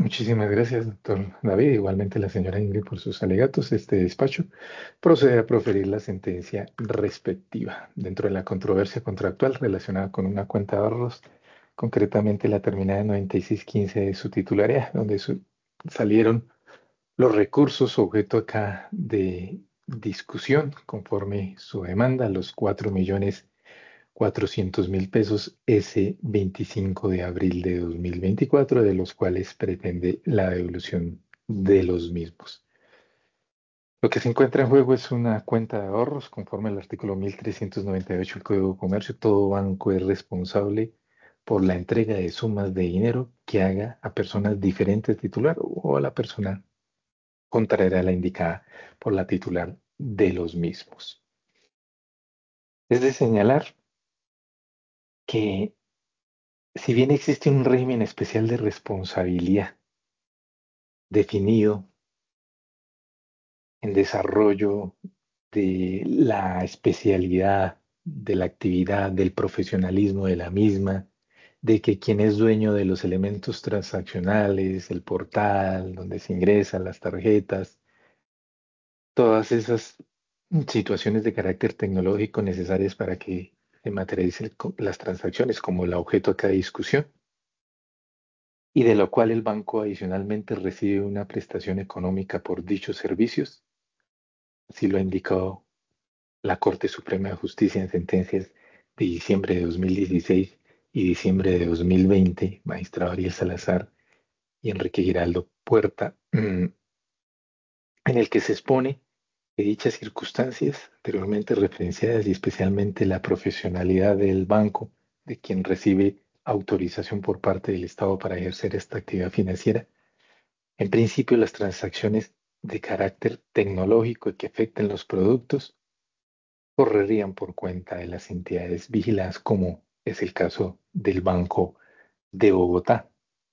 Muchísimas gracias, doctor David. Igualmente la señora Ingrid por sus alegatos. Este despacho procede a proferir la sentencia respectiva dentro de la controversia contractual relacionada con una cuenta de ahorros, concretamente la terminada en 9615 de su titularidad, donde salieron los recursos objeto acá de discusión conforme su demanda, los 4.400.000 pesos ese 25 de abril de 2024, de los cuales pretende la devolución de los mismos. Lo que se encuentra en juego es una cuenta de ahorros conforme al artículo 1398 del Código de Comercio. Todo banco es responsable por la entrega de sumas de dinero que haga a personas diferentes titular o a la persona contraria a la indicada por la titular de los mismos. Es de señalar que si bien existe un régimen especial de responsabilidad definido en desarrollo de la especialidad de la actividad, del profesionalismo de la misma, de que quien es dueño de los elementos transaccionales, el portal donde se ingresan las tarjetas, todas esas situaciones de carácter tecnológico necesarias para que se materialicen las transacciones como el objeto acá de discusión, y de lo cual el banco adicionalmente recibe una prestación económica por dichos servicios, así lo ha indicado la Corte Suprema de Justicia en sentencias de diciembre de 2016 y diciembre de 2020, magistrado Ariel Salazar y Enrique Giraldo Puerta, en el que se expone que dichas circunstancias anteriormente referenciadas y especialmente la profesionalidad del banco, de quien recibe autorización por parte del Estado para ejercer esta actividad financiera. En principio, las transacciones de carácter tecnológico y que afecten los productos correrían por cuenta de las entidades vigiladas, como es el caso del Banco de Bogotá.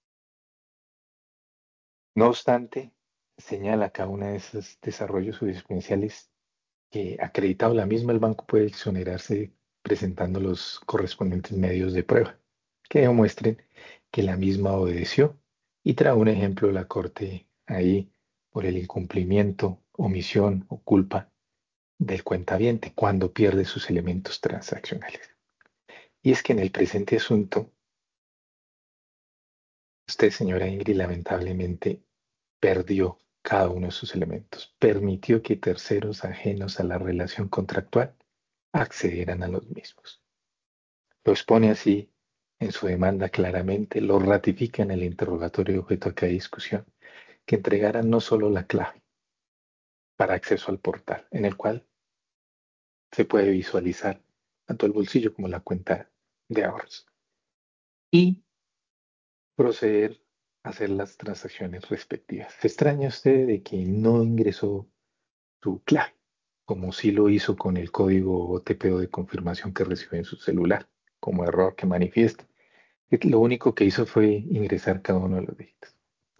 No obstante, señala cada uno de esos desarrollos jurisprudenciales que, acreditado la misma, el banco puede exonerarse presentando los correspondientes medios de prueba que demuestren que la misma obedeció, y trae un ejemplo la Corte ahí por el incumplimiento, omisión o culpa del cuentaviente cuando pierde sus elementos transaccionales. Y es que en el presente asunto, usted, señora Ingrid, lamentablemente perdió cada uno de sus elementos. Permitió que terceros ajenos a la relación contractual accedieran a los mismos. Lo expone así en su demanda claramente, lo ratifica en el interrogatorio objeto de cada discusión, que entregaran no solo la clave para acceso al portal, en el cual se puede visualizar tanto el bolsillo como la cuenta de ahorros, y proceder a hacer las transacciones respectivas. ¿Se extraña usted de que no ingresó su clave, como sí lo hizo con el código OTP o de confirmación que recibió en su celular, como error que manifiesta? Lo único que hizo fue ingresar cada uno de los dígitos.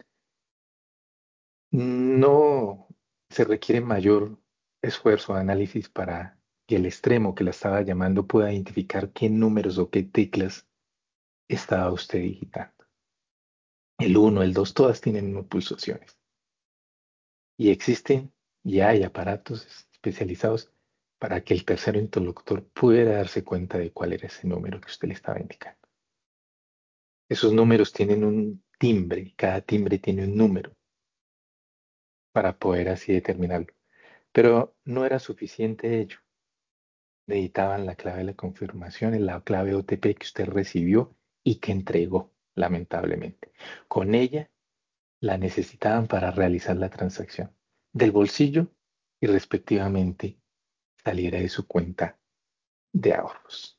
No se requiere mayor esfuerzo de análisis para que el extremo que la estaba llamando pueda identificar qué números o qué teclas estaba usted digitando. El uno, el 2, todas tienen pulsaciones. Y existen, y hay aparatos especializados para que el tercero interlocutor pudiera darse cuenta de cuál era ese número que usted le estaba indicando. Esos números tienen un timbre, cada timbre tiene un número para poder así determinarlo. Pero no era suficiente ello. Necesitaban la clave de la confirmación, la clave OTP que usted recibió y que entregó, lamentablemente. Con ella la necesitaban para realizar la transacción del bolsillo y respectivamente saliera de su cuenta de ahorros.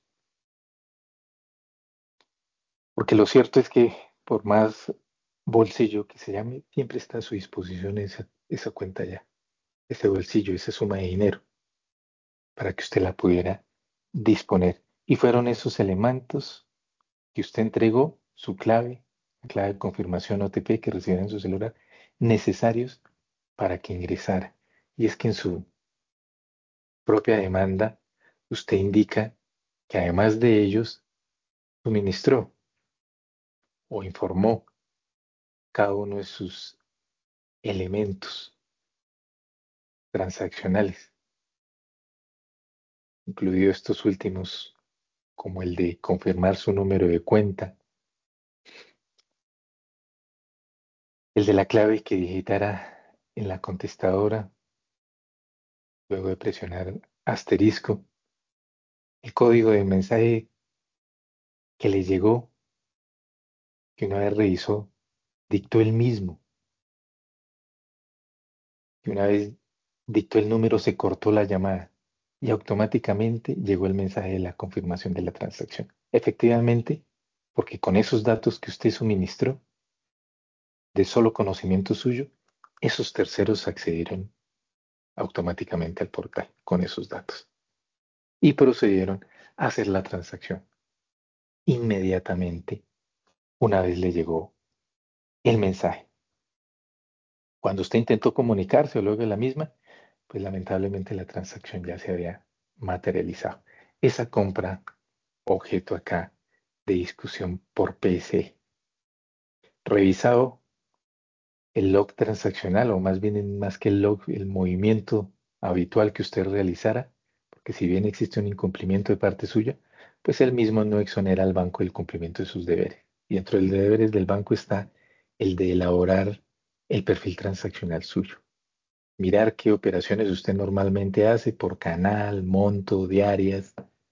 Porque lo cierto es que por más bolsillo que se llame, siempre está a su disposición esa cuenta ya, ese bolsillo, esa suma de dinero, para que usted la pudiera disponer. Y fueron esos elementos que usted entregó, su clave, la clave de confirmación OTP que recibió en su celular, necesarios para que ingresara. Y es que en su propia demanda, usted indica que además de ellos, suministró o informó cada uno de sus elementos transaccionales, incluidos estos últimos, como el de confirmar su número de cuenta, el de la clave que digitara en la contestadora, luego de presionar asterisco, el código de mensaje que le llegó, que una vez revisó, dictó el mismo, que una vez dictó el número, se cortó la llamada y automáticamente llegó el mensaje de la confirmación de la transacción. Efectivamente, porque con esos datos que usted suministró, de solo conocimiento suyo, esos terceros accedieron automáticamente al portal con esos datos y procedieron a hacer la transacción inmediatamente una vez le llegó el mensaje. Cuando usted intentó comunicarse o luego de la misma, pues lamentablemente la transacción ya se había materializado. Esa compra, objeto acá de discusión por PC, revisado el log transaccional, o más bien más que el log, el movimiento habitual que usted realizara, porque si bien existe un incumplimiento de parte suya, pues él mismo no exonera al banco del cumplimiento de sus deberes. Y dentro de los deberes del banco está el de elaborar el perfil transaccional suyo. Mirar qué operaciones usted normalmente hace por canal, monto, diarias,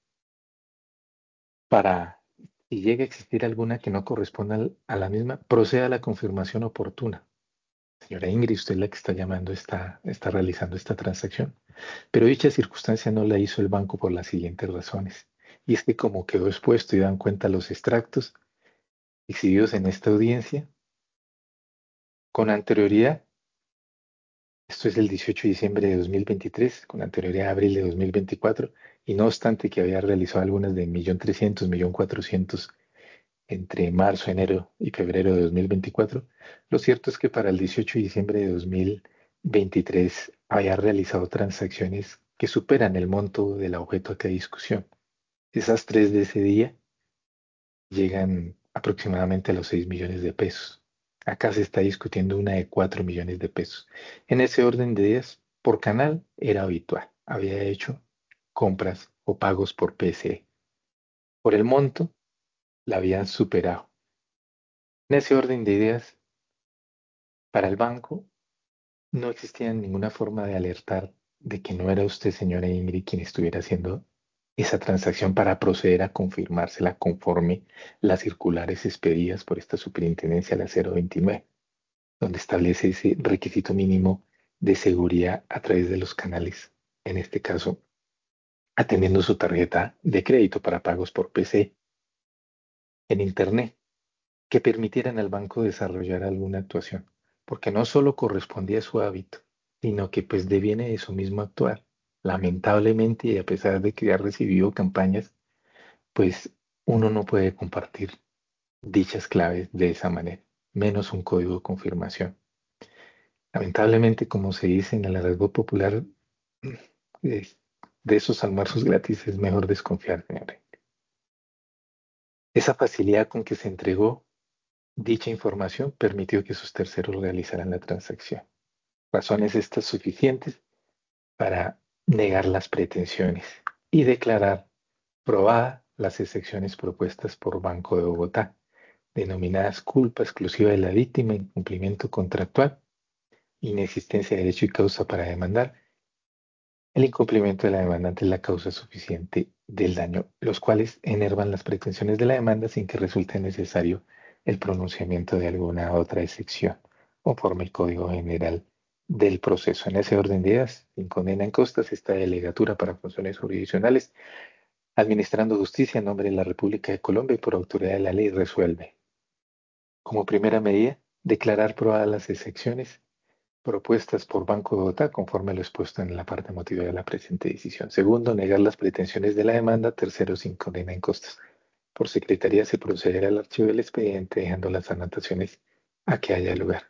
para, si llega a existir alguna que no corresponda a la misma, proceda a la confirmación oportuna. Señora Ingrid, usted es la que está llamando, está realizando esta transacción. Pero dicha circunstancia no la hizo el banco por las siguientes razones. Y es que como quedó expuesto y dan cuenta los extractos exhibidos en esta audiencia, con anterioridad, esto es el 18 de diciembre de 2023, con anterioridad a abril de 2024, y no obstante que había realizado algunas de 1.300.000, 1.400.000 entre marzo, enero y febrero de 2024, lo cierto es que para el 18 de diciembre de 2023 había realizado transacciones que superan el monto del objeto acá de discusión. Esas tres de ese día llegan aproximadamente a los 6 millones de pesos. Acá se está discutiendo una de 4 millones de pesos. En ese orden de días, por canal era habitual. Había hecho compras o pagos por PCE. Por el monto, la habían superado. En ese orden de ideas, para el banco no existía ninguna forma de alertar de que no era usted, señora Ingrid, quien estuviera haciendo esa transacción para proceder a confirmársela conforme las circulares expedidas por esta superintendencia, la 029, donde establece ese requisito mínimo de seguridad a través de los canales, en este caso, atendiendo su tarjeta de crédito para pagos por PC en Internet, que permitieran al banco desarrollar alguna actuación, porque no solo correspondía a su hábito, sino que pues deviene de su mismo actuar. Lamentablemente, y a pesar de que ha recibido campañas, pues uno no puede compartir dichas claves de esa manera, menos un código de confirmación. Lamentablemente, como se dice en el argot popular, es- de esos almuerzos gratis es mejor desconfiar, señores. Esa facilidad con que se entregó dicha información permitió que sus terceros realizaran la transacción. Razones estas suficientes para negar las pretensiones y declarar probada las excepciones propuestas por Banco de Bogotá, denominadas culpa exclusiva de la víctima, incumplimiento contractual, inexistencia de derecho y causa para demandar. El incumplimiento de la demandante es la causa suficiente del daño, los cuales enervan las pretensiones de la demanda sin que resulte necesario el pronunciamiento de alguna otra excepción, conforme el Código General del Proceso. En ese orden de ideas, sin condena en costas, esta delegatura para funciones jurisdiccionales, administrando justicia en nombre de la República de Colombia y por autoridad de la ley, resuelve. Como primera medida, declarar probadas las excepciones propuestas por Banco de Bogotá conforme a lo expuesto en la parte motiva de la presente decisión. Segundo, negar las pretensiones de la demanda. Tercero, sin condena en costas. Por secretaría se procederá al archivo del expediente dejando las anotaciones a que haya lugar.